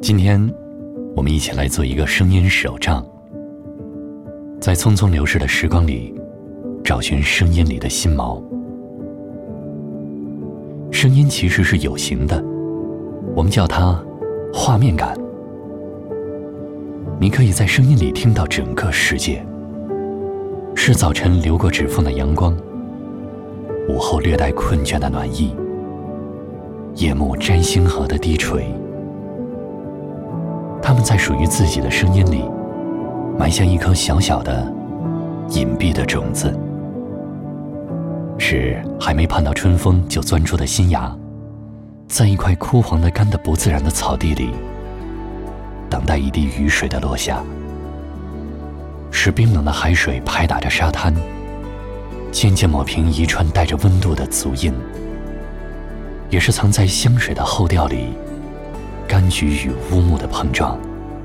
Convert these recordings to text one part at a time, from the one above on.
今天我们一起来做一个声音手账，在匆匆流逝的时光里找寻声音里的心锚。声音其实是有形的，我们叫它画面感。你可以在声音里听到整个世界，是早晨流过指缝的阳光，午后略带困倦的暖意，夜幕占星河的低垂。他们在属于自己的声音里埋下一颗小小的隐蔽的种子，是还没盼到春风就钻出的新芽，在一块枯黄的干得不自然的草地里等待一滴雨水的落下，是冰冷的海水拍打着沙滩，渐渐抹平一串带着温度的足印，也是藏在香水的后调里柑橘与乌木的碰撞。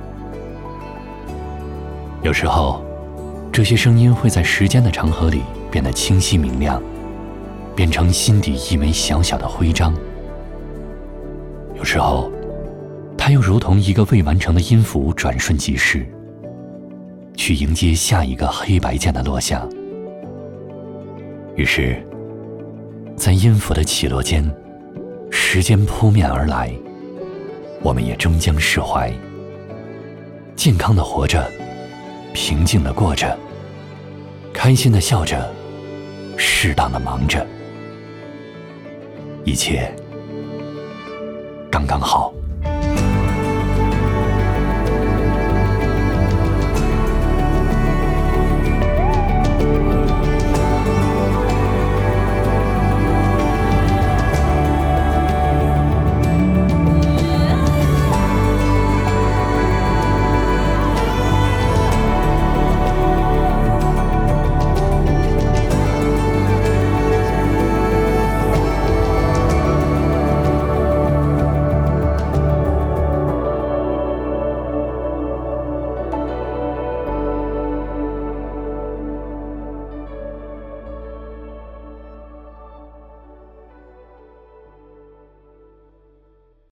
有时候这些声音会在时间的长河里变得清晰明亮，变成心底一枚小小的徽章。有时候它又如同一个未完成的音符，转瞬即逝，去迎接下一个黑白键的落下。于是在音符的起落间，时间扑面而来，我们也终将释怀，健康的活着，平静的过着，开心的笑着，适当的忙着，一切刚刚好。